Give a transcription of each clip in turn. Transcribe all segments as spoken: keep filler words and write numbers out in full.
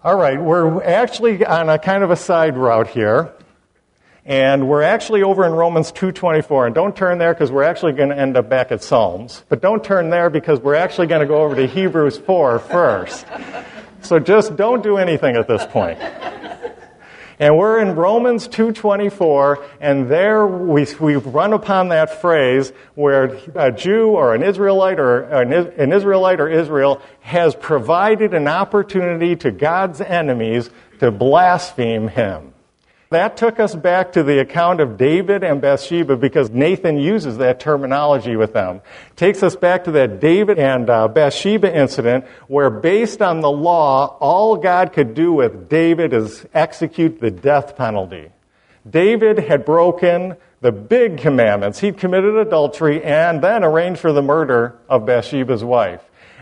All right, we're actually on a kind of a side route here, and we're actually over in Romans two twenty-four, and don't turn there because we're actually going to end up back at Psalms, but don't turn there because we're actually going to go over to Hebrews four first. So just don't do anything at this point. And we're in Romans two twenty-four, and there we we run upon that phrase where a Jew or an Israelite or an, an Israelite or Israel has provided an opportunity to God's enemies to blaspheme him. That took us back to the account of David and Bathsheba because Nathan uses that terminology with them. Takes us back to that David and uh, Bathsheba incident where based on the law, all God could do with David is execute the death penalty. David had broken the big commandments. He'd committed adultery and then arranged for the murder of Bathsheba's wife.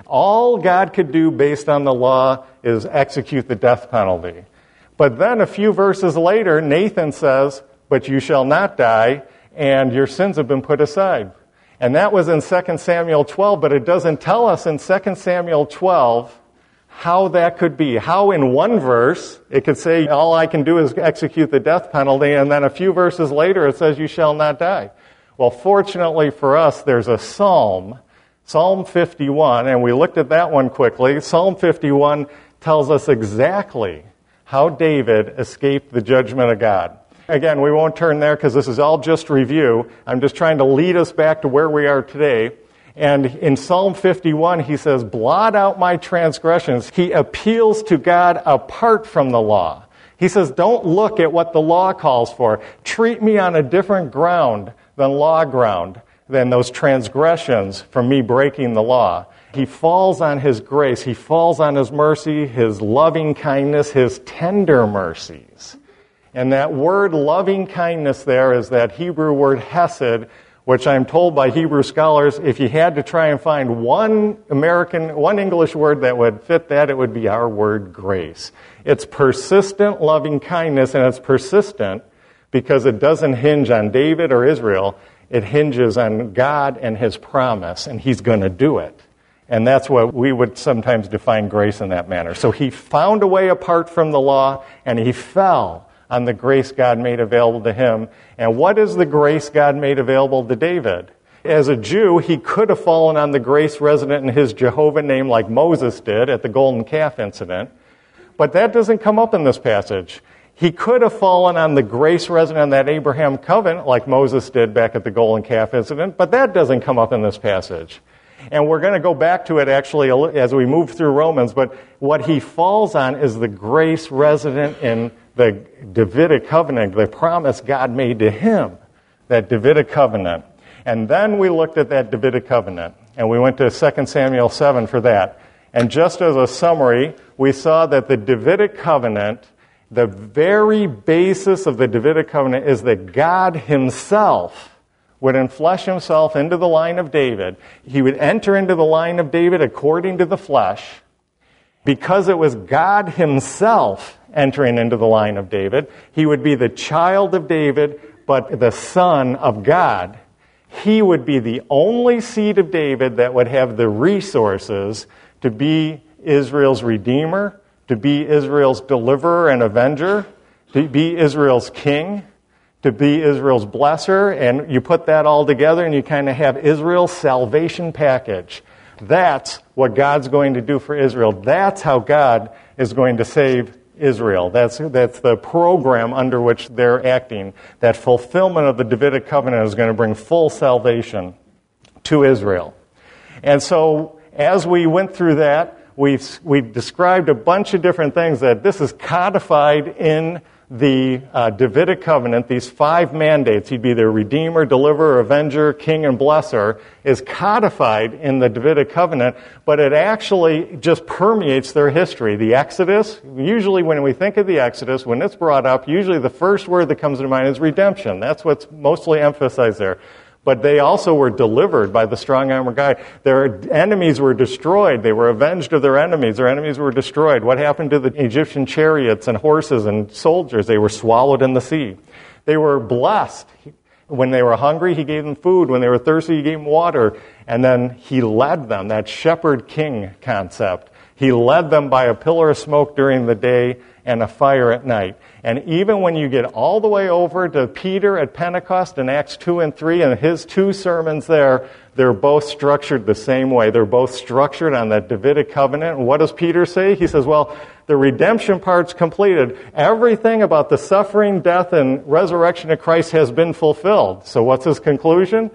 All God could do based on the law is execute the death penalty. But then a few verses later, Nathan says, but you shall not die, and your sins have been put aside. And that was in Second Samuel twelve, but it doesn't tell us in Second Samuel twelve how that could be. How in one verse, it could say, all I can do is execute the death penalty, and then a few verses later it says, you shall not die. Well, fortunately for us, there's a psalm, Psalm fifty-one, and we looked at that one quickly. Psalm fifty-one tells us exactly how David escaped the judgment of God. Again, we won't turn there because this is all just review. I'm just trying to lead us back to where we are today. And in Psalm fifty-one, he says, blot out my transgressions. He appeals to God apart from the law. He says, don't look at what the law calls for. Treat me on a different ground than law ground, than those transgressions from me breaking the law. He falls on his grace. He falls on his mercy, his loving kindness, his tender mercies. And that word loving kindness there is that Hebrew word hesed, which I'm told by Hebrew scholars, if you had to try and find one American, one English word that would fit that, it would be our word grace. It's persistent loving kindness, and it's persistent because it doesn't hinge on David or Israel. It hinges on God and his promise, and he's going to do it. And that's what we would sometimes define grace in that manner. So he found a way apart from the law, and he fell on the grace God made available to him. And what is the grace God made available to David? As a Jew, he could have fallen on the grace resident in his Jehovah name like Moses did at the golden calf incident. But that doesn't come up in this passage. He could have fallen on the grace resident in that Abraham covenant like Moses did back at the golden calf incident, but that doesn't come up in this passage. And we're going to go back to it actually as we move through Romans, but what he falls on is the grace resident in the Davidic covenant, the promise God made to him, that Davidic covenant. And then we looked at that Davidic covenant, and we went to Second Samuel seven for that. And just as a summary, we saw that the Davidic covenant, the very basis of the Davidic covenant is that God himself would enflesh himself into the line of David. He would enter into the line of David according to the flesh. Because it was God himself entering into the line of David, he would be the child of David, but the son of God. He would be the only seed of David that would have the resources to be Israel's redeemer, to be Israel's deliverer and avenger, to be Israel's king, to be Israel's blesser, and you put that all together and you kind of have Israel's salvation package. That's what God's going to do for Israel. That's how God is going to save Israel. That's, that's the program under which they're acting. That fulfillment of the Davidic covenant is going to bring full salvation to Israel. And so as we went through that, we've, we described a bunch of different things that this is codified in the uh, Davidic covenant, these five mandates, he'd be their redeemer, deliverer, avenger, king, and blesser, is codified in the Davidic covenant, but it actually just permeates their history. The Exodus, usually when we think of the Exodus, when it's brought up, usually the first word that comes to mind is redemption. That's what's mostly emphasized there. But they also were delivered by the strong arm of God. Their enemies were destroyed. They were avenged of their enemies. Their enemies were destroyed. What happened to the Egyptian chariots and horses and soldiers? They were swallowed in the sea. They were blessed. When they were hungry, he gave them food. When they were thirsty, he gave them water. And then he led them, that shepherd king concept. He led them by a pillar of smoke during the day and a fire at night. And even when you get all the way over to Peter at Pentecost in Acts two and three and his two sermons there, they're both structured the same way. They're both structured on that Davidic covenant. And what does Peter say? He says, well, the redemption part's completed. Everything about the suffering, death, and resurrection of Christ has been fulfilled. So what's his conclusion?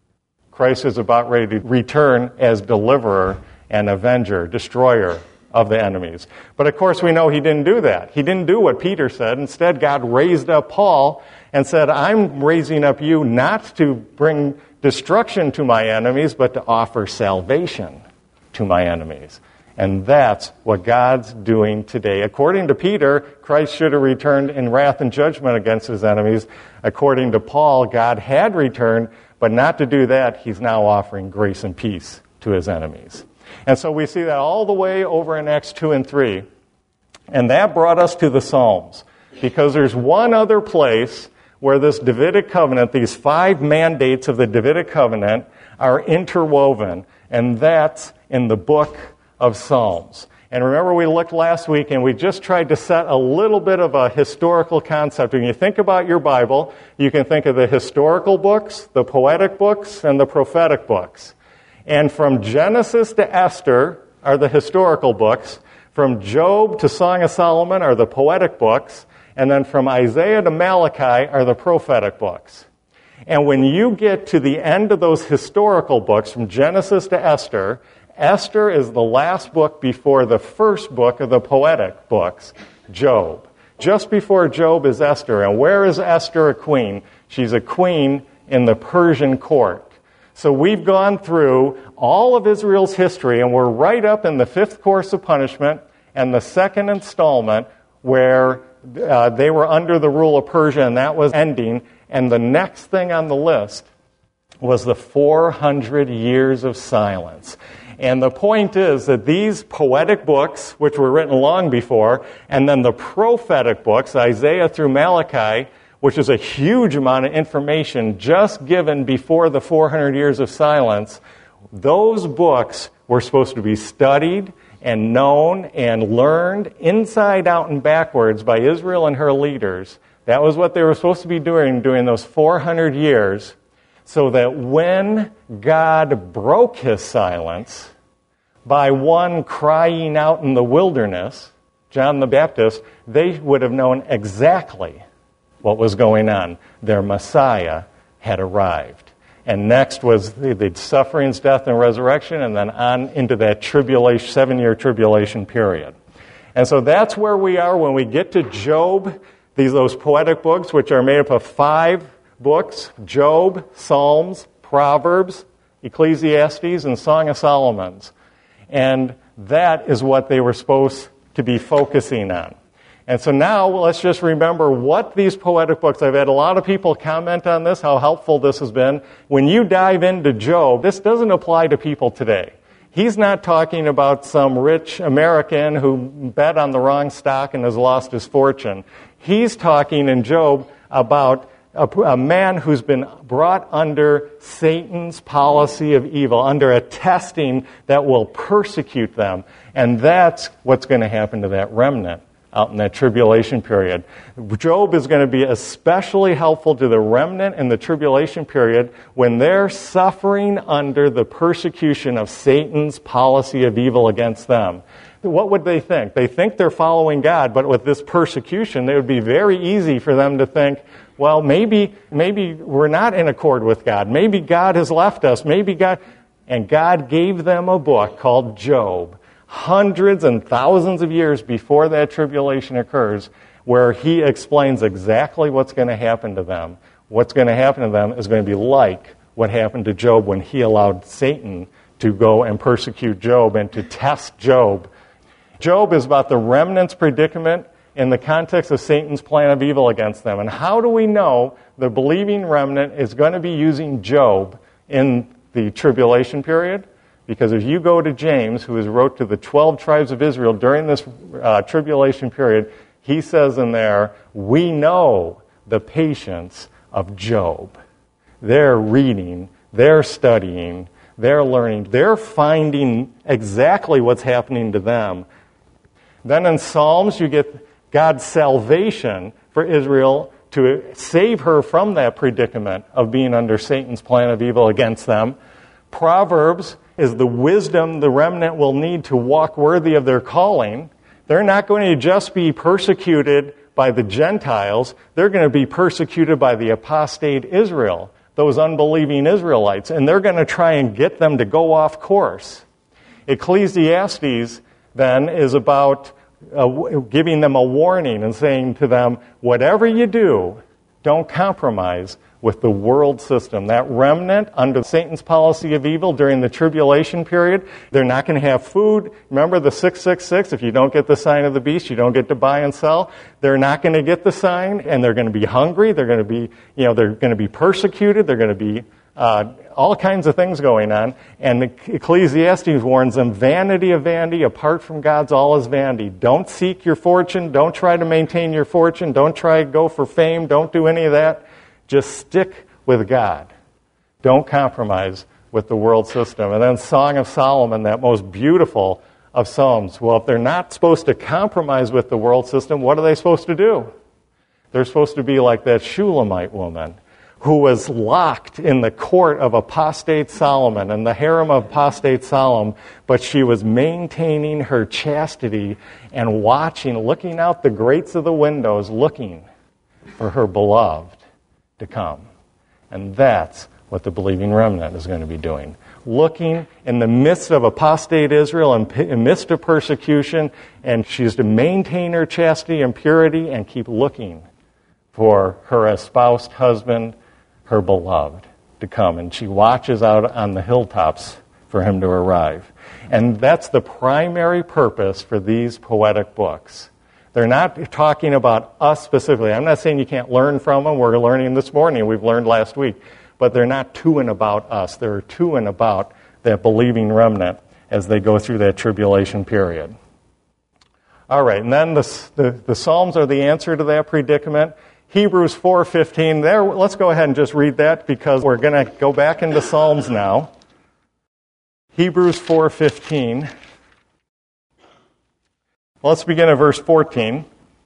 Christ is about ready to return as deliverer and avenger, destroyer of the enemies. But of course we know he didn't do that. He didn't do what Peter said. Instead, God raised up Paul and said, I'm raising up you not to bring destruction to my enemies, but to offer salvation to my enemies. And that's what God's doing today. According to Peter, Christ should have returned in wrath and judgment against his enemies. According to Paul, God had returned, but not to do that, he's now offering grace and peace to his enemies. And so we see that all the way over in Acts two and three. And that brought us to the Psalms. Because there's one other place where this Davidic covenant, these five mandates of the Davidic covenant, are interwoven. And that's in the book of Psalms. And remember, we looked last week and we just tried to set a little bit of a historical concept. When you think about your Bible, you can think of the historical books, the poetic books, and the prophetic books. And from Genesis to Esther are the historical books. From Job to Song of Solomon are the poetic books. And then from Isaiah to Malachi are the prophetic books. And when you get to the end of those historical books, from Genesis to Esther, Esther is the last book before the first book of the poetic books, Job. Just before Job is Esther. And where is Esther a queen? She's a queen in the Persian court. So we've gone through all of Israel's history, and we're right up in the fifth course of punishment and the second installment where uh, they were under the rule of Persia, and that was ending. And the next thing on the list was the four hundred years of silence. And the point is that these poetic books, which were written long before, and then the prophetic books, Isaiah through Malachi, which is a huge amount of information just given before the four hundred years of silence, those books were supposed to be studied and known and learned inside out and backwards by Israel and her leaders. That was what they were supposed to be doing during those four hundred years, so that when God broke his silence by one crying out in the wilderness, John the Baptist, they would have known exactly what was going on. Their Messiah had arrived. And next was the, the sufferings, death, and resurrection, and then on into that tribulation, seven-year tribulation period. And so that's where we are when we get to Job, these those poetic books, which are made up of five books: Job, Psalms, Proverbs, Ecclesiastes, and Song of Solomon. And that is what they were supposed to be focusing on. And so now let's just remember what these poetic books, I've had a lot of people comment on this, how helpful this has been. When you dive into Job, this doesn't apply to people today. He's not talking about some rich American who bet on the wrong stock and has lost his fortune. He's talking in Job about a, a man who's been brought under Satan's policy of evil, under a testing that will persecute them. And that's what's going to happen to that remnant out in that tribulation period. Job is going to be especially helpful to the remnant in the tribulation period when they're suffering under the persecution of Satan's policy of evil against them. What would they think? They think they're following God, but with this persecution, it would be very easy for them to think, well, maybe, maybe we're not in accord with God. Maybe God has left us. Maybe God... And God gave them a book called Job, hundreds and thousands of years before that tribulation occurs, where he explains exactly what's going to happen to them. What's going to happen to them is going to be like what happened to Job when he allowed Satan to go and persecute Job and to test Job. Job is about the remnant's predicament in the context of Satan's plan of evil against them. And how do we know the believing remnant is going to be using Job in the tribulation period? Because if you go to James, who is wrote to the twelve tribes of Israel during this uh, tribulation period, he says in there, we know the patience of Job. They're reading, they're studying, They're learning. They're finding exactly what's happening to them. Then in Psalms, you get God's salvation for Israel to save her from that predicament of being under Satan's plan of evil against them. Proverbs is the wisdom the remnant will need to walk worthy of their calling. They're not going to just be persecuted by the Gentiles. They're going to be persecuted by the apostate Israel, those unbelieving Israelites, and they're going to try and get them to go off course. Ecclesiastes, then, is about uh, giving them a warning and saying to them, whatever you do, don't compromise with the world system. That remnant under Satan's policy of evil during the tribulation period, they're not going to have food. Remember the six six six, if you don't get the sign of the beast, you don't get to buy and sell. They're not going to get the sign, and they're going to be hungry. They're going to be, you know, they're going to be persecuted. They're going to be uh, all kinds of things going on. And Ecclesiastes warns them, vanity of vanity, apart from God's all is vanity. Don't seek your fortune. Don't try to maintain your fortune. Don't try to go for fame. Don't do any of that. Just stick with God. Don't compromise with the world system. And then Song of Solomon, that most beautiful of Psalms. Well, if they're not supposed to compromise with the world system, what are they supposed to do? They're supposed to be like that Shulamite woman who was locked in the court of apostate Solomon and the harem of apostate Solomon, but she was maintaining her chastity and watching, looking out the grates of the windows, looking for her beloved to come. And that's what the believing remnant is going to be doing. Looking in the midst of apostate Israel, in the midst of persecution, and she's to maintain her chastity and purity and keep looking for her espoused husband, her beloved, to come. And she watches out on the hilltops for him to arrive. And that's the primary purpose for these poetic books. They're not talking about us specifically. I'm not saying you can't learn from them. We're learning this morning. We've learned last week. But they're not to and about us. They're to and about that believing remnant as they go through that tribulation period. All right, and then the, the, the Psalms are the answer to that predicament. Hebrews four fifteen. There, let's go ahead and just read that because we're going to go back into Psalms now. Hebrews four fifteen. Let's begin at verse fourteen.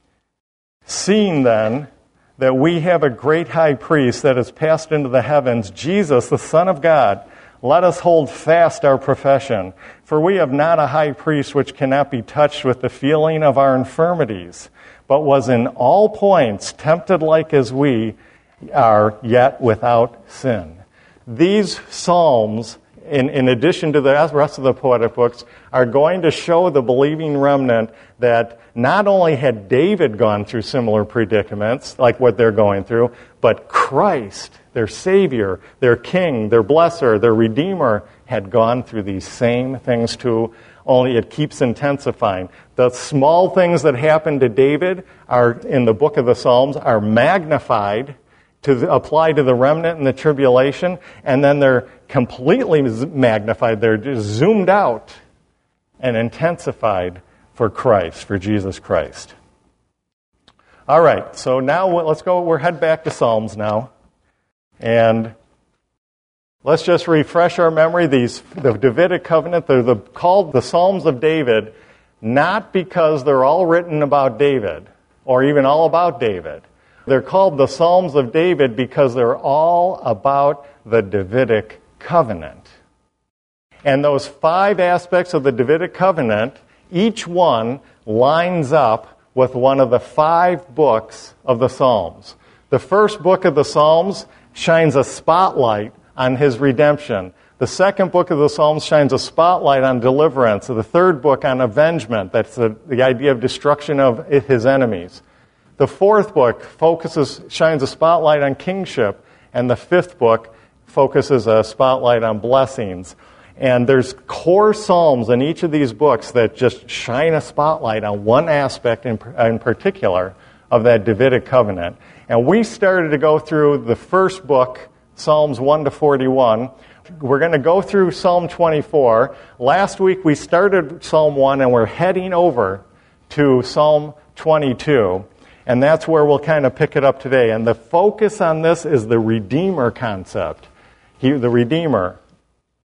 Seeing then that we have a great high priest that has passed into the heavens, Jesus, the Son of God, let us hold fast our profession. For we have not a high priest which cannot be touched with the feeling of our infirmities, but was in all points tempted like as we are, yet without sin. These psalms, In, in addition to the rest of the poetic books, are going to show the believing remnant that not only had David gone through similar predicaments, like what they're going through, but Christ, their Savior, their King, their Blesser, their Redeemer, had gone through these same things too, only it keeps intensifying. The small things that happened to David are in the book of the Psalms are magnified to apply to the remnant in the tribulation, and then they're completely magnified. They're just zoomed out and intensified for Christ, for Jesus Christ. All right, so now let's go, we'll head back to Psalms now. And let's just refresh our memory. These, the Davidic covenant, they're the, called the Psalms of David, not because they're all written about David, or even all about David. They're called the Psalms of David because they're all about the Davidic covenant. And those five aspects of the Davidic covenant, each one lines up with one of the five books of the Psalms. The first book of the Psalms shines a spotlight on his redemption. The second book of the Psalms shines a spotlight on deliverance. The third book on avengement. That's the, the idea of destruction of his enemies. The fourth book focuses, shines a spotlight on kingship, and the fifth book focuses a spotlight on blessings. And there's core psalms in each of these books that just shine a spotlight on one aspect in, in particular of that Davidic covenant. And we started to go through the first book, Psalms one to forty-one. We're going to go through Psalm twenty-four. Last week we started Psalm one, and we're heading over to Psalm twenty-two. And that's where we'll kind of pick it up today. And the focus on this is the Redeemer concept. He, the Redeemer.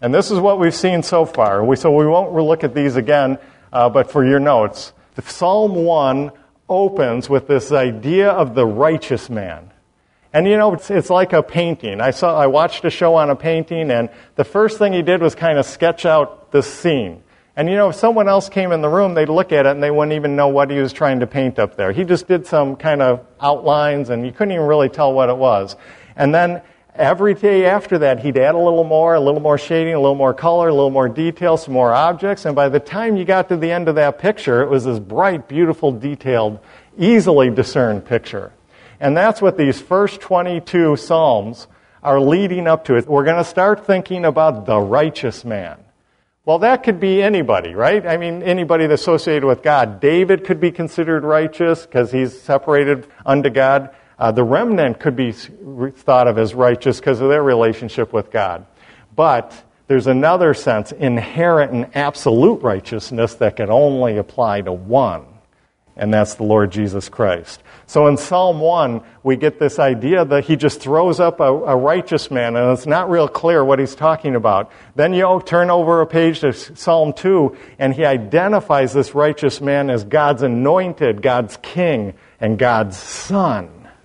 And this is what we've seen so far. We, so we won't look at these again, uh, but for your notes, the Psalm one opens with this idea of the righteous man. And you know, it's, it's like a painting. I saw, I watched a show on a painting, and the first thing he did was kind of sketch out this scene. And you know, if someone else came in the room, they'd look at it and they wouldn't even know what he was trying to paint up there. He just did some kind of outlines, and you couldn't even really tell what it was. And then every day after that, he'd add a little more, a little more shading, a little more color, a little more detail, some more objects. And by the time you got to the end of that picture, it was this bright, beautiful, detailed, easily discerned picture. And that's what these first twenty-two Psalms are leading up to. We're going to start thinking about the righteous man. Well, that could be anybody, right? I mean, anybody that's associated with God. David could be considered righteous because he's separated unto God. Uh, the remnant could be thought of as righteous because of their relationship with God. But there's another sense, inherent and absolute righteousness that can only apply to one, and that's the Lord Jesus Christ. So in Psalm one, we get this idea that he just throws up a, a righteous man, and it's not real clear what he's talking about. Then you turn over a page to Psalm two, and he identifies this righteous man as God's anointed, God's king, and God's son.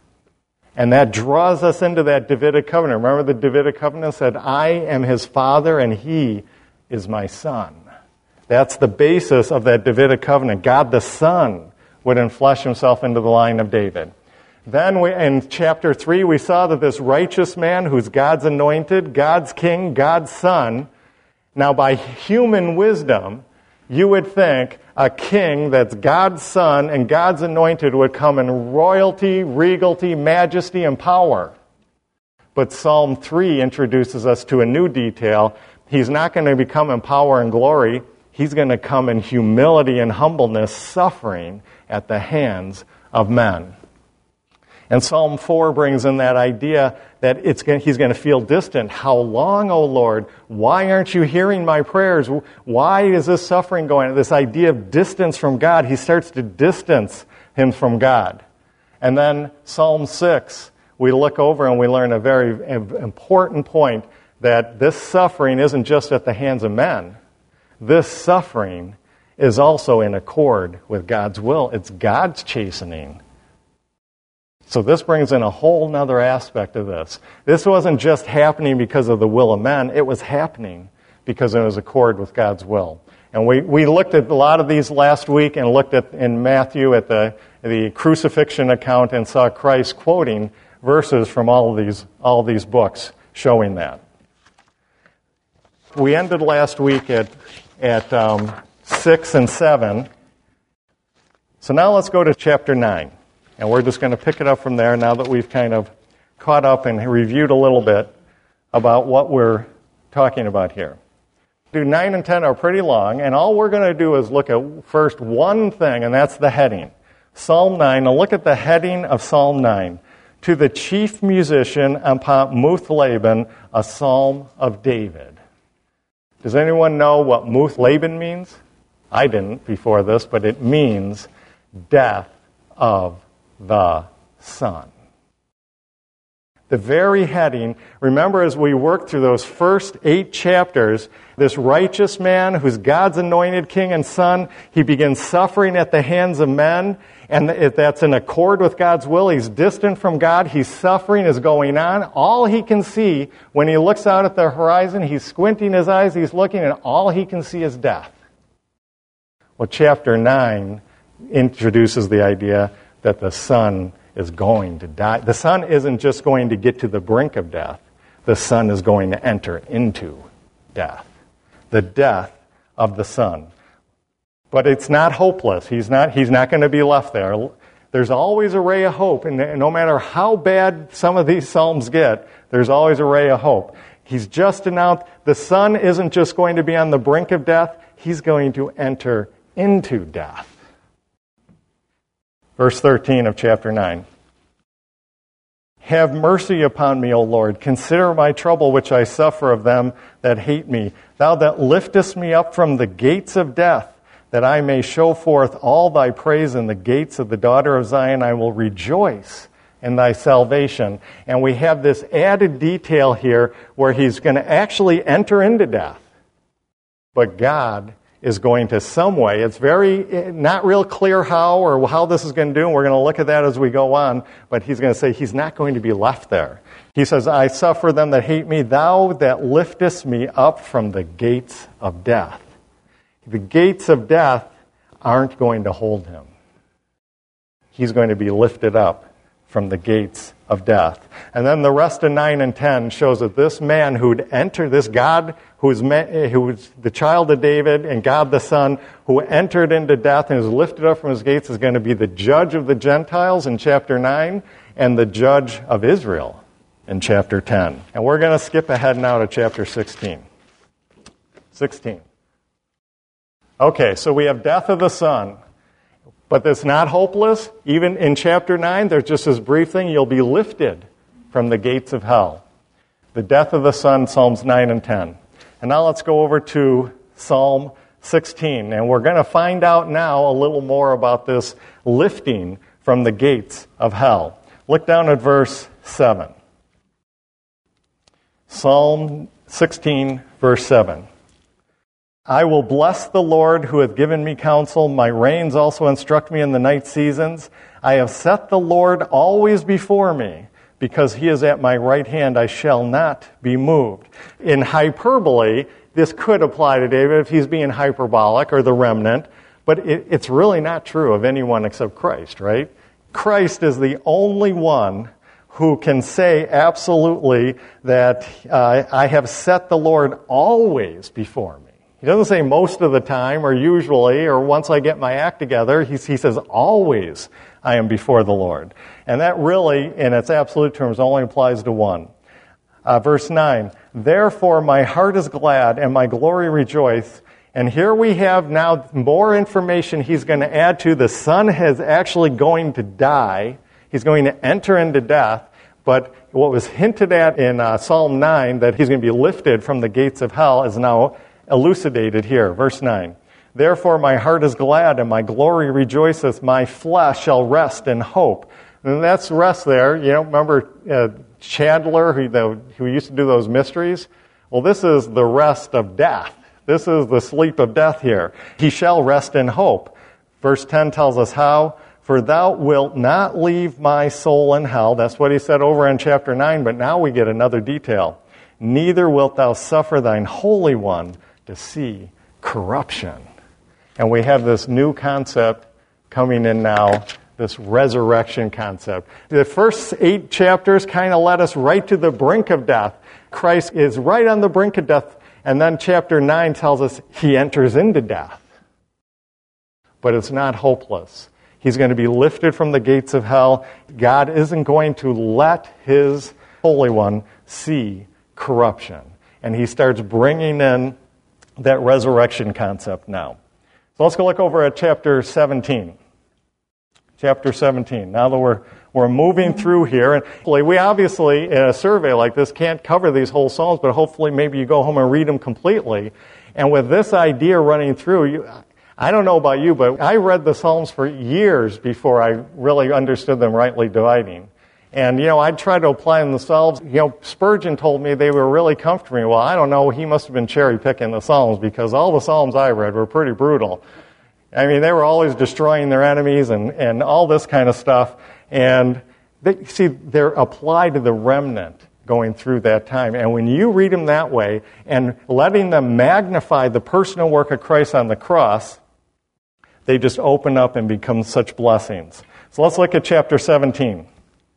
And that draws us into that Davidic covenant. Remember the Davidic covenant said, I am his father, and he is my son. That's the basis of that Davidic covenant. God the Son would enflesh himself into the line of David. Then we, in chapter three, we saw that this righteous man who's God's anointed, God's king, God's son. Now, by human wisdom, you would think a king that's God's son and God's anointed would come in royalty, regality, majesty, and power. But Psalm three introduces us to a new detail. He's not going to become in power and glory. He's going to come in humility and humbleness, suffering at the hands of men. And Psalm four brings in that idea that it's going, he's going to feel distant. How long, O Lord? Why aren't you hearing my prayers? Why is this suffering going on? This idea of distance from God. He starts to distance him from God. And then Psalm six, we look over and we learn a very important point, that this suffering isn't just at the hands of men. This suffering is also in accord with God's will. It's God's chastening. So this brings in a whole other aspect of this. This wasn't just happening because of the will of men. It was happening because it was accord with God's will. And we, we looked at a lot of these last week and looked at in Matthew at the, the crucifixion account and saw Christ quoting verses from all of these, all of these books showing that. We ended last week at at um, six and seven. So now let's go to chapter nine. And we're just going to pick it up from there now that we've kind of caught up and reviewed a little bit about what we're talking about here. nine and ten are pretty long, and all we're going to do is look at first one thing, and that's the heading. Psalm nine. Now look at the heading of Psalm nine. To the chief musician upon Muth Laban, a psalm of David. Does anyone know what Muth Laban means? I didn't before this, but it means death of the Son. The very heading, remember as we work through those first eight chapters, this righteous man who's God's anointed king and son, he begins suffering at the hands of men, and if that's in accord with God's will, he's distant from God, he's suffering is going on. All he can see when he looks out at the horizon, he's squinting his eyes, he's looking, and all he can see is death. Well, chapter nine introduces the idea that the Son is going to die. The Son isn't just going to get to the brink of death. The Son is going to enter into death. The death of the Son. But it's not hopeless. He's not, he's not going to be left there. There's always a ray of hope, and no matter how bad some of these Psalms get, there's always a ray of hope. He's just announced the Son isn't just going to be on the brink of death, he's going to enter into death. Verse thirteen of chapter nine. Have mercy upon me, O Lord. Consider my trouble which I suffer of them that hate me. Thou that liftest me up from the gates of death, that I may show forth all thy praise in the gates of the daughter of Zion. I will rejoice and thy salvation. And we have this added detail here where he's going to actually enter into death. But God is going to some way. It's very, not real clear how or how this is going to do, and we're going to look at that as we go on, but he's going to say he's not going to be left there. He says, I suffer them that hate me, thou that liftest me up from the gates of death. The gates of death aren't going to hold him. He's going to be lifted up from the gates of death. And then the rest of nine and ten shows that this man who'd entered, this God who was, who was the child of David and God the Son, who entered into death and was lifted up from his gates, is going to be the judge of the Gentiles in chapter nine and the judge of Israel in chapter ten. And we're going to skip ahead now to chapter sixteen. sixteen. Okay, so we have death of the Son. But that's not hopeless. Even in chapter nine, there's just this brief thing. You'll be lifted from the gates of hell. The death of the Son, Psalms nine and ten. And now let's go over to Psalm sixteen. And we're going to find out now a little more about this lifting from the gates of hell. Look down at verse seven. Psalm sixteen, verse seven. I will bless the Lord who hath given me counsel. My reins also instruct me in the night seasons. I have set the Lord always before me. Because he is at my right hand, I shall not be moved. In hyperbole, this could apply to David if he's being hyperbolic or the remnant. But it, it's really not true of anyone except Christ, right? Christ is the only one who can say absolutely that uh, I have set the Lord always before me. He doesn't say most of the time or usually or once I get my act together. He, he says always I am before the Lord. And that really, in its absolute terms, only applies to one. Uh, verse nine, therefore my heart is glad and my glory rejoice. And here we have now more information he's going to add to. The Son is actually going to die. He's going to enter into death. But what was hinted at in uh, Psalm nine, that he's going to be lifted from the gates of hell, is now elucidated here. Verse nine. Therefore my heart is glad and my glory rejoiceth. My flesh shall rest in hope. And that's rest there. You know, remember uh, Chandler, who, the, who used to do those mysteries? Well, this is the rest of death. This is the sleep of death here. He shall rest in hope. Verse ten tells us how. For thou wilt not leave my soul in hell. That's what he said over in chapter nine, but now we get another detail. Neither wilt thou suffer thine Holy One to see corruption. And we have this new concept coming in now, this resurrection concept. The first eight chapters kind of led us right to the brink of death. Christ is right on the brink of death, and then chapter nine tells us he enters into death. But it's not hopeless. He's going to be lifted from the gates of hell. God isn't going to let his Holy One see corruption. And he starts bringing in that resurrection concept now. So let's go look over at chapter seventeen. Chapter seventeen. Now that we're we're moving through here, and we obviously, in a survey like this, can't cover these whole Psalms, but hopefully maybe you go home and read them completely. And with this idea running through, you, I don't know about you, but I read the Psalms for years before I really understood them rightly dividing. And, you know, I'd try to apply them themselves. You know, Spurgeon told me they were really comforting. Well, I don't know. He must have been cherry-picking the Psalms because all the Psalms I read were pretty brutal. I mean, they were always destroying their enemies and, and all this kind of stuff. And, they, see, they're applied to the remnant going through that time. And when you read them that way and letting them magnify the personal work of Christ on the cross, they just open up and become such blessings. So let's look at chapter seventeen.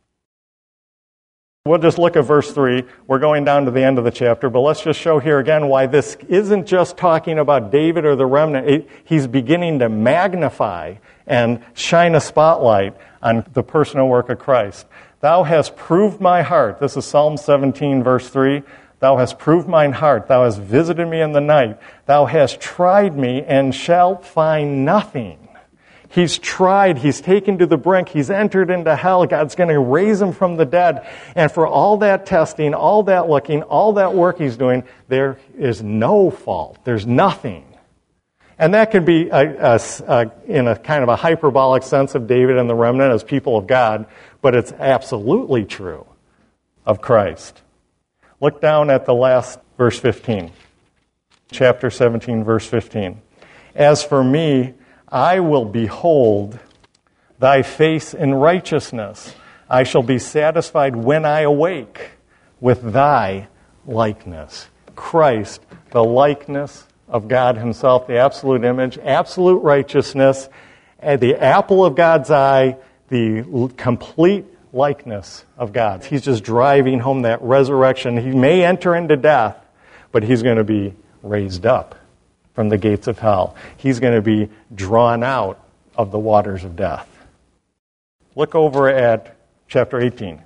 We'll just look at verse three. We're going down to the end of the chapter, but let's just show here again why this isn't just talking about David or the remnant. It, he's beginning to magnify and shine a spotlight on the personal work of Christ. Thou hast proved my heart. This is Psalm seventeen, verse three. Thou hast proved mine heart. Thou hast visited me in the night. Thou hast tried me and shalt find nothing. He's tried, he's taken to the brink, he's entered into hell. God's going to raise him from the dead. And for all that testing, all that looking, all that work he's doing, there is no fault. There's nothing. And that could be a, a, a, in a kind of a hyperbolic sense of David and the remnant as people of God, but it's absolutely true of Christ. Look down at the last verse fifteen. Chapter seventeen, verse fifteen. As for me, I will behold thy face in righteousness. I shall be satisfied when I awake with thy likeness. Christ, the likeness of God himself, the absolute image, absolute righteousness, and the apple of God's eye, the complete likeness of God. He's just driving home that resurrection. He may enter into death, but he's going to be raised up from the gates of hell. He's going to be drawn out of the waters of death. Look over at chapter eighteen.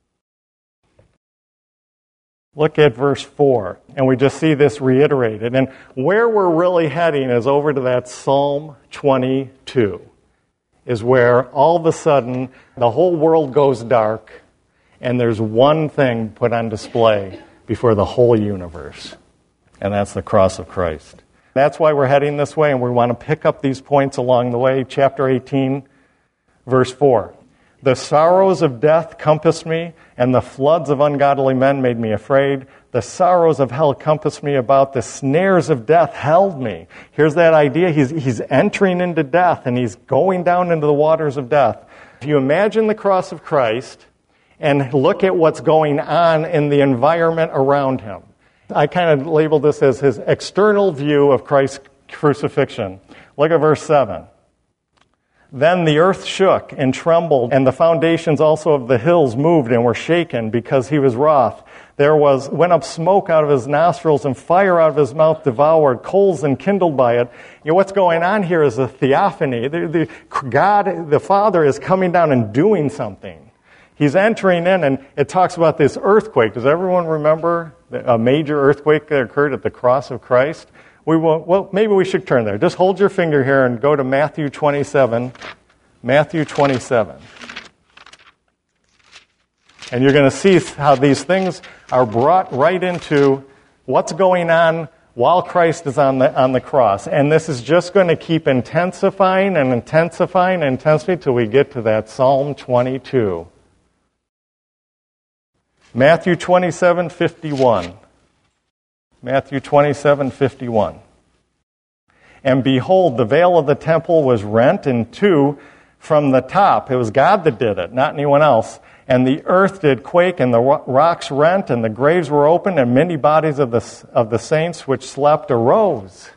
Look at verse four, and we just see this reiterated. And where we're really heading is over to that Psalm twenty-two, is where all of a sudden the whole world goes dark, and there's one thing put on display before the whole universe, and that's the cross of Christ. That's why we're heading this way, and we want to pick up these points along the way. Chapter eighteen, verse four. The sorrows of death compassed me, and the floods of ungodly men made me afraid. The sorrows of hell compassed me about. The snares of death held me. Here's that idea. He's, he's entering into death, and he's going down into the waters of death. If you imagine the cross of Christ and look at what's going on in the environment around him, I kind of labeled this as his external view of Christ's crucifixion. Look at verse seven. Then the earth shook and trembled, and the foundations also of the hills moved and were shaken because he was wroth. There was went up smoke out of his nostrils, and fire out of his mouth devoured, coals enkindled by it. You know, what's going on here is a theophany. The, the, God, the Father, is coming down and doing something. He's entering in, and it talks about this earthquake. Does everyone remember a major earthquake that occurred at the cross of Christ? We will, well, maybe we should turn there. Just hold your finger here and go to Matthew twenty-seven. Matthew twenty-seven. And you're going to see how these things are brought right into what's going on while Christ is on the on the cross. And this is just going to keep intensifying and intensifying and intensifying till we get to that Psalm twenty-two. Matthew twenty-seven fifty-one. Matthew twenty-seven fifty-one. And behold, the veil of the temple was rent in two from the top. It was God that did it, not anyone else. And the earth did quake, and the rocks rent, and the graves were opened, and many bodies of the of the saints which slept arose.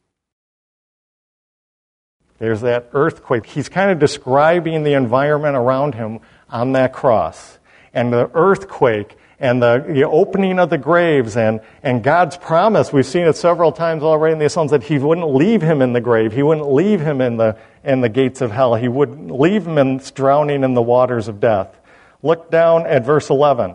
There's that earthquake. He's kind of describing the environment around him on that cross. And the earthquake and the, the opening of the graves and, and God's promise. We've seen it several times already in the Psalms that he wouldn't leave him in the grave. He wouldn't leave him in the in the gates of hell. He wouldn't leave him in, drowning in the waters of death. Look down at verse eleven.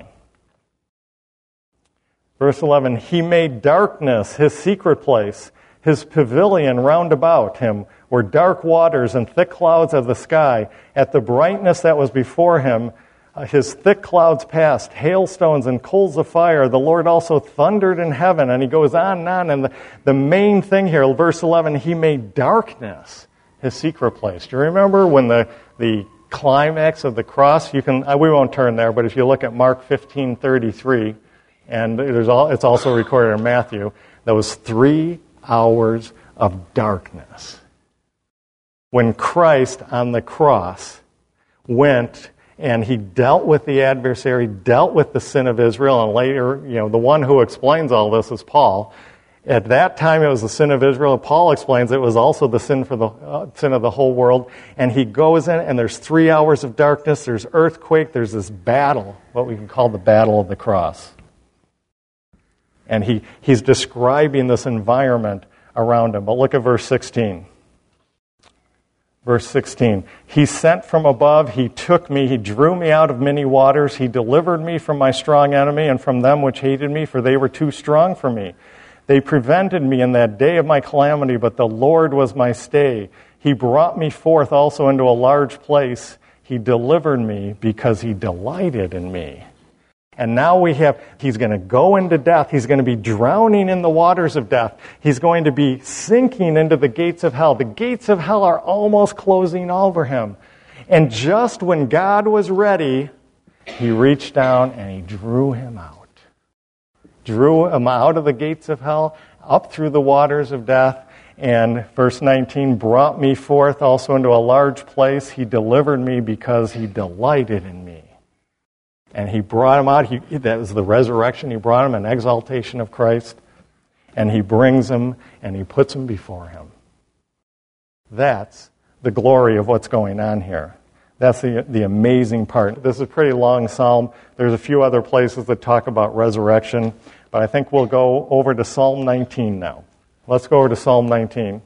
Verse eleven, he made darkness his secret place. His pavilion round about him were dark waters and thick clouds of the sky. At the brightness that was before him, Uh, his thick clouds passed, hailstones and coals of fire. The Lord also thundered in heaven. And he goes on and on. And the, the main thing here, verse eleven, he made darkness his secret place. Do you remember when the, the climax of the cross, you can, uh, we won't turn there, but if you look at Mark fifteen thirty-three, and there's all, it's also recorded in Matthew, there was three hours of darkness. When Christ on the cross went and he dealt with the adversary, dealt with the sin of Israel, and later, you know, the one who explains all this is Paul. At that time, it was the sin of Israel. Paul explains it was also the sin for the uh, sin of the whole world. And he goes in, and there's three hours of darkness. There's earthquake. There's this battle, what we can call the battle of the cross. And he he's describing this environment around him. But look at verse sixteen. Verse sixteen, he sent from above, he took me, he drew me out of many waters, he delivered me from my strong enemy and from them which hated me, for they were too strong for me. They prevented me in that day of my calamity, but the Lord was my stay. He brought me forth also into a large place. He delivered me because he delighted in me. And now we have, he's going to go into death. He's going to be drowning in the waters of death. He's going to be sinking into the gates of hell. The gates of hell are almost closing over him. And just when God was ready, he reached down and he drew him out. Drew him out of the gates of hell, up through the waters of death. And verse nineteen, brought me forth also into a large place. He delivered me because he delighted in me. And he brought him out. He, that was the resurrection. He brought him an exaltation of Christ. And he brings him and he puts him before him. That's the glory of what's going on here. That's the, the amazing part. This is a pretty long psalm. There's a few other places that talk about resurrection. But I think we'll go over to Psalm nineteen now. Let's go over to Psalm nineteen.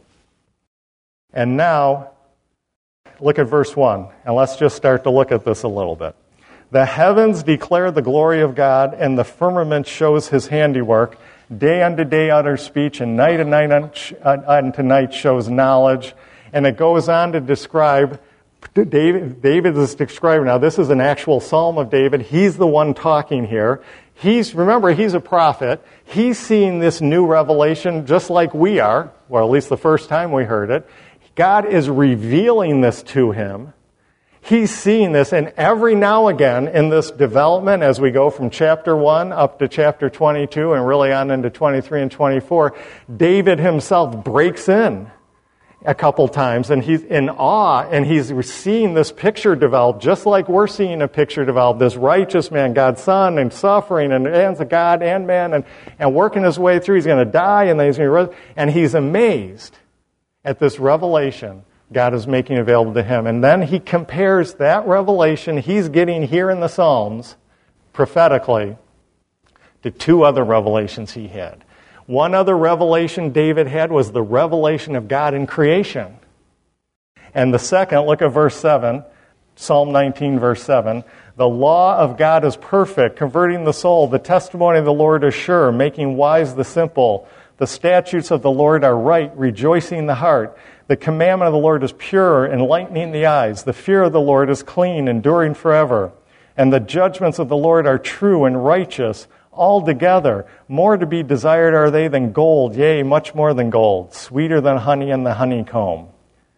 And now, look at verse one. And let's just start to look at this a little bit. The heavens declare the glory of God, and the firmament shows his handiwork. Day unto day utters speech, and night and night unto night shows knowledge. And it goes on to describe, David, David is describing, now this is an actual psalm of David. He's the one talking here. He's, remember, he's a prophet. He's seeing this new revelation just like we are, or at least the first time we heard it. God is revealing this to him. He's seeing this, and every now and again in this development, as we go from chapter one up to chapter twenty-two and really on into twenty-three and twenty-four, David himself breaks in a couple times, and he's in awe, and he's seeing this picture develop, just like we're seeing a picture develop, this righteous man, God's son, and suffering, and as a God and man, and, and working his way through. He's going to die, and then he's going to, and he's amazed at this revelation God is making available to him. And then he compares that revelation he's getting here in the Psalms, prophetically, to two other revelations he had. One other revelation David had was the revelation of God in creation. And the second, look at verse seven, Psalm nineteen, verse seven. The law of God is perfect, converting the soul. The testimony of the Lord is sure, making wise the simple. The statutes of the Lord are right, rejoicing the heart. The commandment of the Lord is pure, enlightening the eyes. The fear of the Lord is clean, enduring forever. And the judgments of the Lord are true and righteous, altogether. More to be desired are they than gold, yea, much more than gold, sweeter than honey and the honeycomb.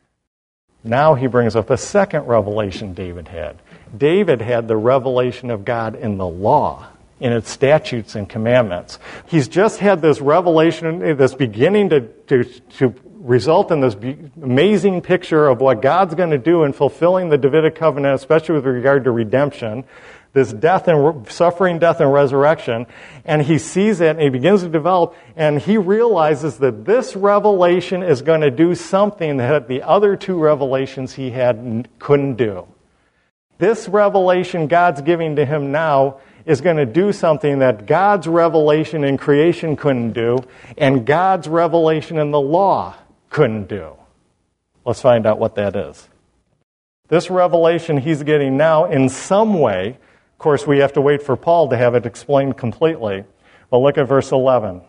Now he brings up the second revelation David had. David had the revelation of God in the law, in its statutes and commandments. He's just had this revelation, this beginning to, to, to result in this amazing picture of what God's going to do in fulfilling the Davidic covenant, especially with regard to redemption, this death and suffering, death and resurrection, and he sees it and he begins to develop, and he realizes that this revelation is going to do something that the other two revelations he had couldn't do. This revelation God's giving to him now is going to do something that God's revelation in creation couldn't do, and God's revelation in the law couldn't do. Let's find out what that is. This revelation he's getting now, in some way, of course, we have to wait for Paul to have it explained completely. But look at verse eleven.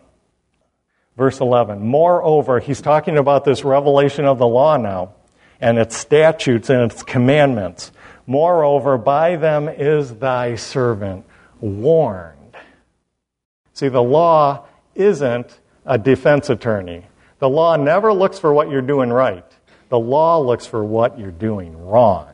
Verse eleven. Moreover, he's talking about this revelation of the law now, and its statutes and its commandments. Moreover, by them is thy servant warned. See, the law isn't a defense attorney. The law never looks for what you're doing right. The law looks for what you're doing wrong.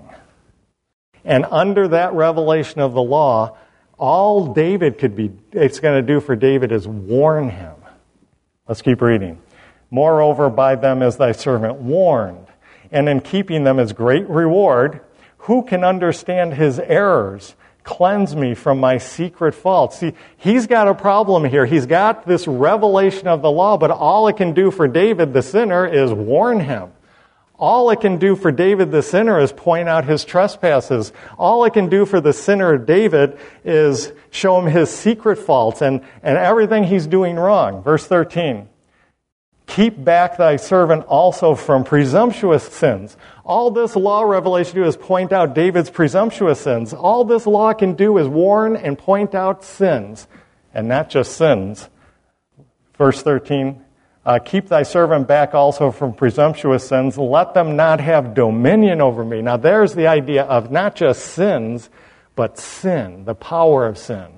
And under that revelation of the law, all David could be, it's going to do for David is warn him. Let's keep reading. Moreover, by them is thy servant warned, and in keeping them is great reward. Who can understand his errors? Cleanse me from my secret faults. See, he's got a problem here. He's got this revelation of the law, but all it can do for David, the sinner, is warn him. All it can do for David, the sinner, is point out his trespasses. All it can do for the sinner, David, is show him his secret faults and, and everything he's doing wrong. Verse thirteen. Keep back thy servant also from presumptuous sins. All this law revelation do is point out David's presumptuous sins. All this law can do is warn and point out sins, and not just sins. Verse thirteen, uh, keep thy servant back also from presumptuous sins. Let them not have dominion over me. Now there's the idea of not just sins, but sin, the power of sin.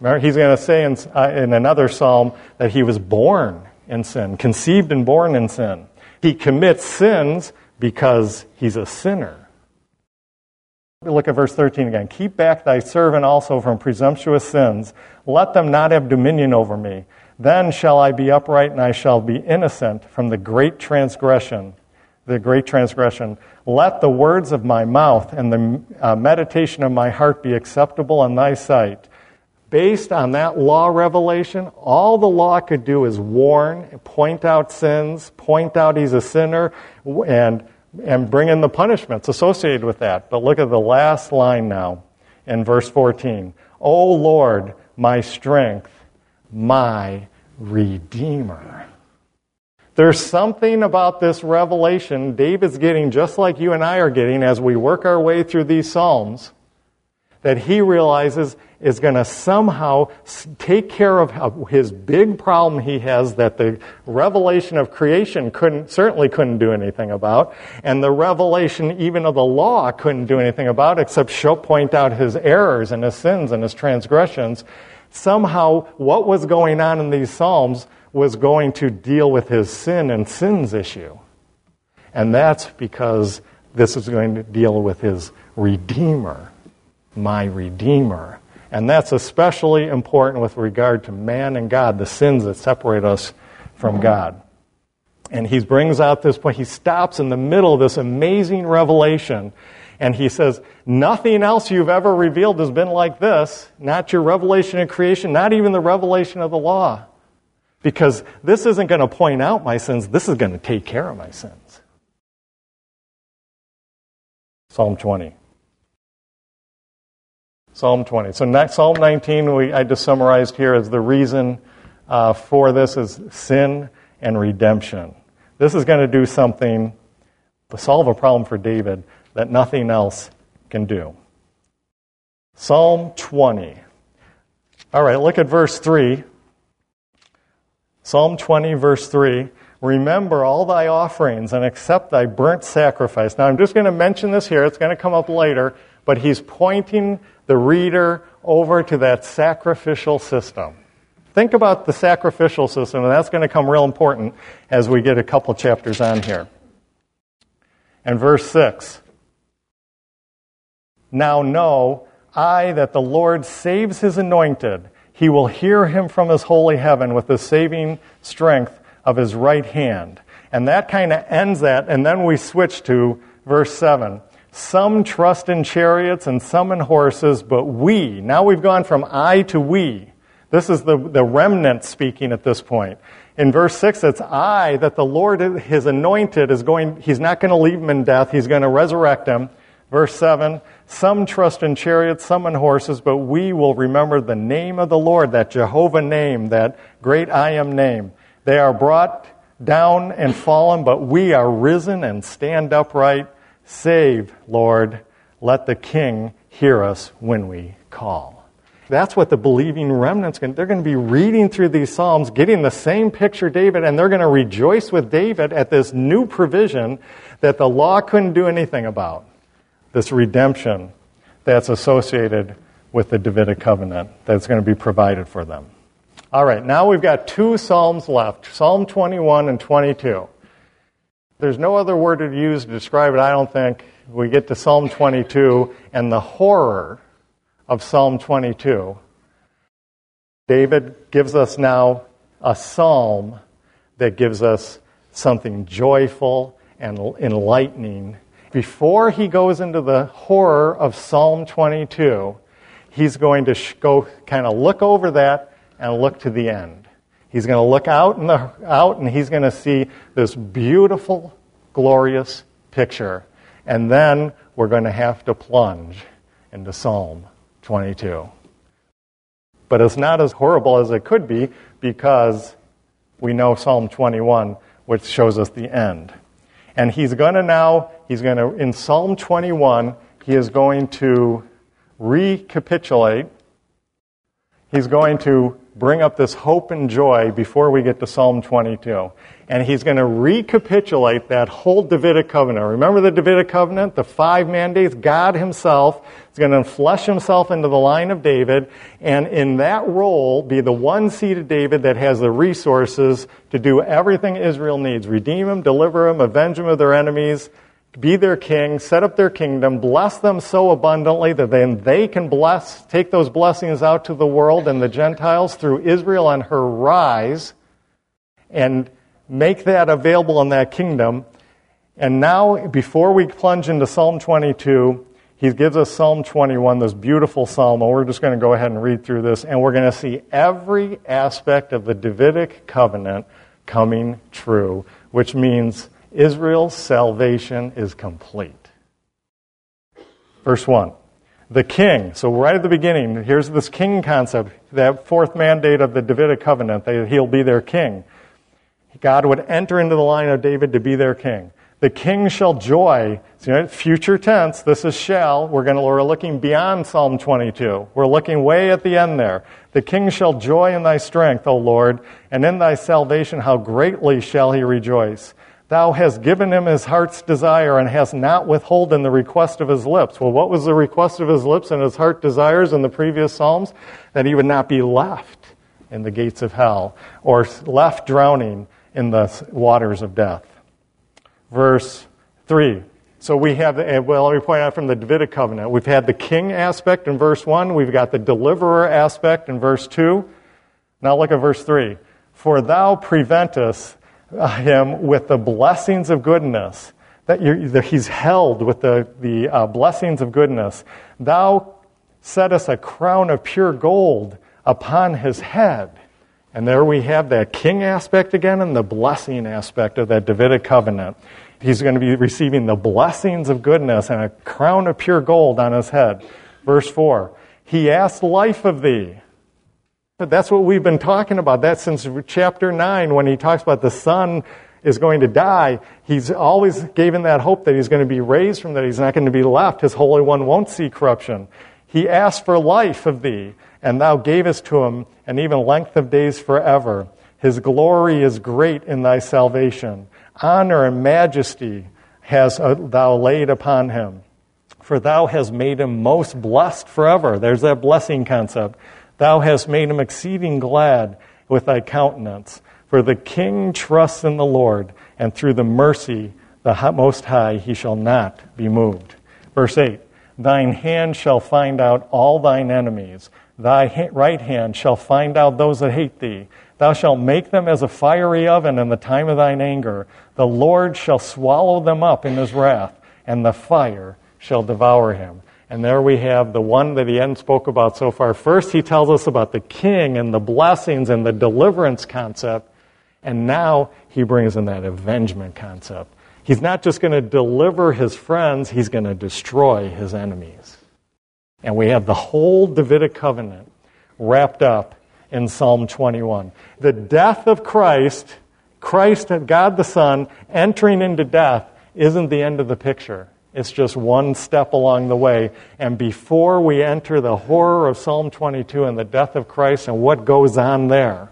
He's going to say in, uh, in another psalm that he was born in sin, conceived and born in sin. He commits sins because he's a sinner. Look at verse thirteen again. Keep back thy servant also from presumptuous sins. Let them not have dominion over me. Then shall I be upright and I shall be innocent from the great transgression. The great transgression. Let the words of my mouth and the uh, meditation of my heart be acceptable in thy sight. Based on that law revelation, all the law could do is warn, point out sins, point out he's a sinner, and and bring in the punishments associated with that. But look at the last line now in verse fourteen. O Lord, my strength, my Redeemer. There's something about this revelation David's getting, just like you and I are getting as we work our way through these Psalms, that he realizes is going to somehow take care of his big problem he has that the revelation of creation couldn't certainly couldn't do anything about, and the revelation even of the law couldn't do anything about except show, point out his errors and his sins and his transgressions. Somehow what was going on in these Psalms was going to deal with his sin and sins issue. And that's because this is going to deal with his Redeemer, my Redeemer. And that's especially important with regard to man and God, the sins that separate us from God. And he brings out this point. He stops in the middle of this amazing revelation, and he says, nothing else you've ever revealed has been like this. Not your revelation of creation, not even the revelation of the law. Because this isn't going to point out my sins. This is going to take care of my sins. Psalm twenty. Psalm twenty. So next, Psalm nineteen, we, I just summarized here as the reason uh, for this is sin and redemption. This is going to do something to solve a problem for David that nothing else can do. Psalm twenty. All right, look at verse three. Psalm twenty, verse three. Remember all thy offerings and accept thy burnt sacrifice. Now, I'm just going to mention this here. It's going to come up later. But he's pointing the reader over to that sacrificial system. Think about the sacrificial system, and that's going to come real important as we get a couple chapters on here. And verse six. Now know I that the Lord saves his anointed. He will hear him from his holy heaven with the saving strength of his right hand. And that kind of ends that, and then we switch to verse seven. Some trust in chariots and some in horses, but we, now we've gone from I to we. This is the, the remnant speaking at this point. In verse six, it's I, that the Lord, his anointed, is going, he's not going to leave him in death, he's going to resurrect him. Verse seven, some trust in chariots, some in horses, but we will remember the name of the Lord, that Jehovah name, that great I am name. They are brought down and fallen, but we are risen and stand upright. Save, Lord, let the King hear us when we call. That's what the believing remnant's going to, they're going to be reading through these Psalms, getting the same picture David, and they're going to rejoice with David at this new provision that the law couldn't do anything about. This redemption that's associated with the Davidic covenant that's going to be provided for them. All right, now we've got two Psalms left, Psalm twenty-one and twenty-two. There's no other word to use to describe it, I don't think. We get to Psalm twenty-two and the horror of Psalm twenty-two. David gives us now a psalm that gives us something joyful and enlightening. Before he goes into the horror of Psalm twenty-two, he's going to go kind of look over that and look to the end. He's going to look out in the out and he's going to see this beautiful, glorious picture. And then we're going to have to plunge into Psalm twenty-two. But it's not as horrible as it could be because we know Psalm twenty-one, which shows us the end. And he's going to now, he's going to, in Psalm twenty-one, he is going to recapitulate. He's going to bring up this hope and joy before we get to Psalm twenty-two. And he's going to recapitulate that whole Davidic covenant. Remember the Davidic covenant? The five mandates? God himself is going to flesh himself into the line of David, and in that role be the one seed of David that has the resources to do everything Israel needs. Redeem them, deliver them, avenge them of their enemies, be their king, set up their kingdom, bless them so abundantly that then they can bless, take those blessings out to the world and the Gentiles through Israel on her rise, and make that available in that kingdom. And now, before we plunge into Psalm twenty-two, he gives us Psalm twenty-one, this beautiful psalm, and we're just going to go ahead and read through this, and we're going to see every aspect of the Davidic covenant coming true, which means Israel's salvation is complete. Verse one, the king. So right at the beginning, here's this king concept, that fourth mandate of the Davidic covenant, that he'll be their king. God would enter into the line of David to be their king. The king shall joy. So, future tense, this is shall. We're going to, we're looking beyond Psalm twenty-two. We're looking way at the end there. The king shall joy in thy strength, O Lord, and in thy salvation how greatly shall he rejoice. Thou hast given him his heart's desire and hast not withholden the request of his lips. Well, what was the request of his lips and his heart desires in the previous Psalms? That he would not be left in the gates of hell or left drowning in the waters of death. Verse three. So we have, well, let me point out from the Davidic covenant, we've had the king aspect in verse one. We've got the deliverer aspect in verse two. Now look at verse three. For thou preventest him with the blessings of goodness, that, you're, that he's held with the, the uh, blessings of goodness. Thou settest a crown of pure gold upon his head. And there we have that king aspect again and the blessing aspect of that Davidic covenant. He's going to be receiving the blessings of goodness and a crown of pure gold on his head. Verse four, he asked life of thee. That's what we've been talking about. That since chapter nine, when he talks about the son is going to die, he's always given that hope that he's going to be raised from that. He's not going to be left. His Holy One won't see corruption. He asked for life of thee, and thou gavest to him an even length of days forever. His glory is great in thy salvation. Honor and majesty hast thou laid upon him. For thou hast made him most blessed forever. There's that blessing concept. Thou hast made him exceeding glad with thy countenance. For the king trusts in the Lord, and through the mercy the Most High he shall not be moved. Verse eight, thine hand shall find out all thine enemies. Thy right hand shall find out those that hate thee. Thou shalt make them as a fiery oven in the time of thine anger. The Lord shall swallow them up in his wrath, and the fire shall devour him. And there we have the one that he hadn't spoke about so far. First, he tells us about the king and the blessings and the deliverance concept. And now he brings in that avengement concept. He's not just going to deliver his friends, he's going to destroy his enemies. And we have the whole Davidic covenant wrapped up in Psalm twenty-one. The death of Christ, Christ, God the Son, entering into death, isn't the end of the picture. It's just one step along the way. And before we enter the horror of Psalm twenty-two and the death of Christ and what goes on there,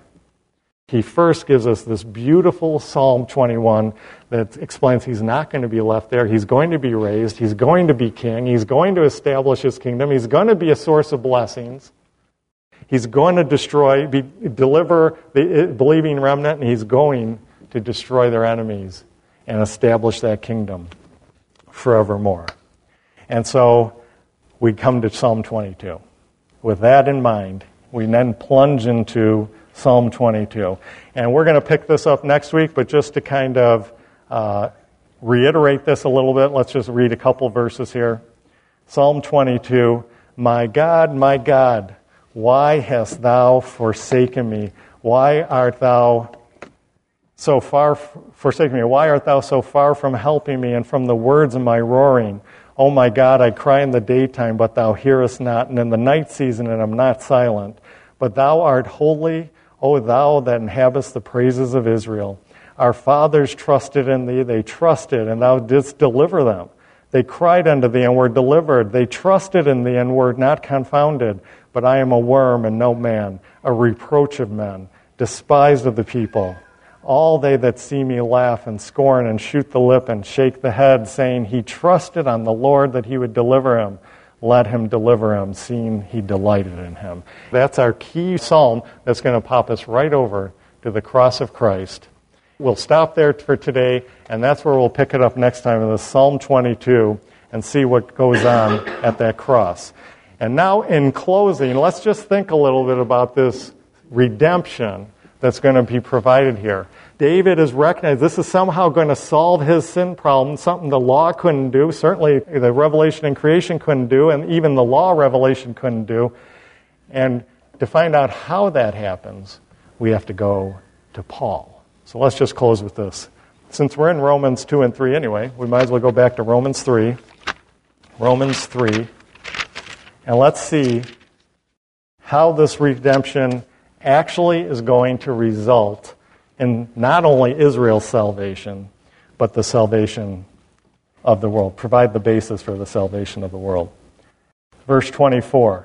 he first gives us this beautiful Psalm twenty-one that explains he's not going to be left there. He's going to be raised. He's going to be king. He's going to establish his kingdom. He's going to be a source of blessings. He's going to destroy, be, deliver the believing remnant, and he's going to destroy their enemies and establish that kingdom forevermore. And so we come to Psalm twenty-two. With that in mind, we then plunge into Psalm twenty-two. And we're going to pick this up next week, but just to kind of uh, reiterate this a little bit, let's just read a couple verses here. Psalm twenty-two, my God, my God, why hast thou forsaken me? Why art thou so far forsaken me? Why art thou so far from helping me and from the words of my roaring? O my God, I cry in the daytime, but thou hearest not, and in the night season, and am not silent. But thou art holy, O thou that inhabitest the praises of Israel. Our fathers trusted in thee, they trusted, and thou didst deliver them. They cried unto thee and were delivered. They trusted in thee and were not confounded. But I am a worm and no man, a reproach of men, despised of the people. All they that see me laugh and scorn and shoot the lip and shake the head, saying, He trusted on the Lord that he would deliver him. Let him deliver him, seeing he delighted in him. That's our key psalm that's going to pop us right over to the cross of Christ. We'll stop there for today, and that's where we'll pick it up next time in the Psalm twenty-two and see what goes on at that cross. And now, in closing, let's just think a little bit about this redemption that's going to be provided here. David is recognized this is somehow going to solve his sin problem, something the law couldn't do, certainly the revelation and creation couldn't do, and even the law revelation couldn't do. And to find out how that happens, we have to go to Paul. So let's just close with this. Since we're in Romans two and three anyway, we might as well go back to Romans three. Romans three. And let's see how this redemption actually is going to result in not only Israel's salvation, but the salvation of the world. Provide the basis for the salvation of the world. Verse twenty-four.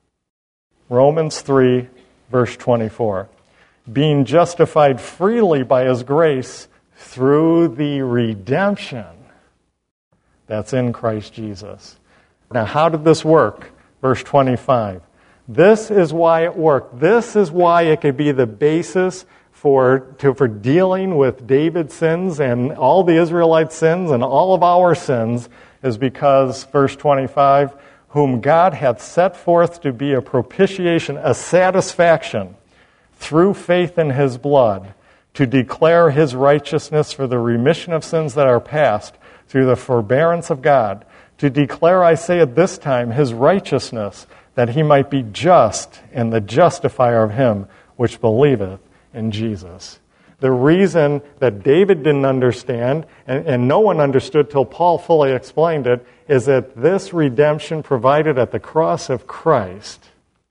Romans three, verse twenty-four. Being justified freely by his grace through the redemption that's in Christ Jesus. Now, how did this work? Verse twenty-five. This is why it worked. This is why it could be the basis for, to, for dealing with David's sins and all the Israelite sins and all of our sins, is because, verse twenty-five, whom God hath set forth to be a propitiation, a satisfaction, through faith in his blood, to declare his righteousness for the remission of sins that are past, through the forbearance of God, to declare, I say at this time, his righteousness, that he might be just and the justifier of him which believeth in Jesus. The reason that David didn't understand, and, and no one understood till Paul fully explained it, is that this redemption provided at the cross of Christ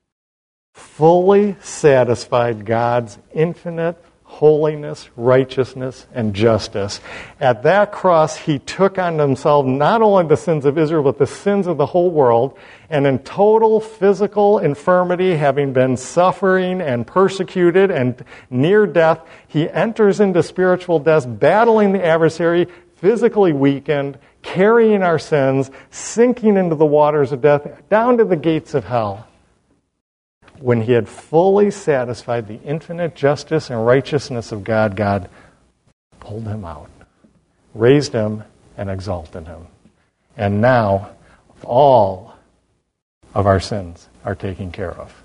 fully satisfied God's infinite holiness, righteousness, and justice. At that cross, he took on himself not only the sins of Israel, but the sins of the whole world. And in total physical infirmity, having been suffering and persecuted and near death, he enters into spiritual death, battling the adversary, physically weakened, carrying our sins, sinking into the waters of death, down to the gates of hell. When he had fully satisfied the infinite justice and righteousness of God, God pulled him out, raised him, and exalted him. And now, all of our sins are taken care of.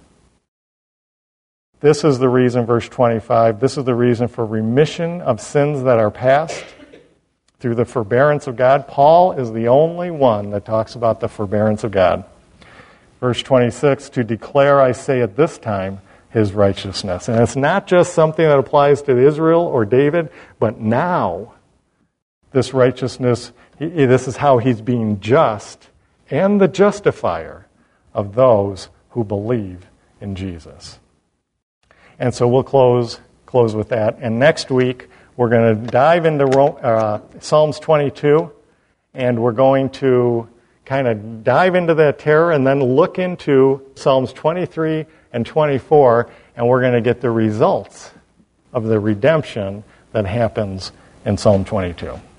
This is the reason, verse twenty-five, this is the reason for remission of sins that are past through the forbearance of God. Paul is the only one that talks about the forbearance of God. Verse twenty-six, to declare, I say at this time, his righteousness. And it's not just something that applies to Israel or David, but now this righteousness, this is how he's being just and the justifier of those who believe in Jesus. And so we'll close close with that. And next week, we're going to dive into uh, Psalms twenty-two, and we're going to kind of dive into that terror and then look into Psalms twenty-three and twenty-four, and we're going to get the results of the redemption that happens in Psalm twenty-two.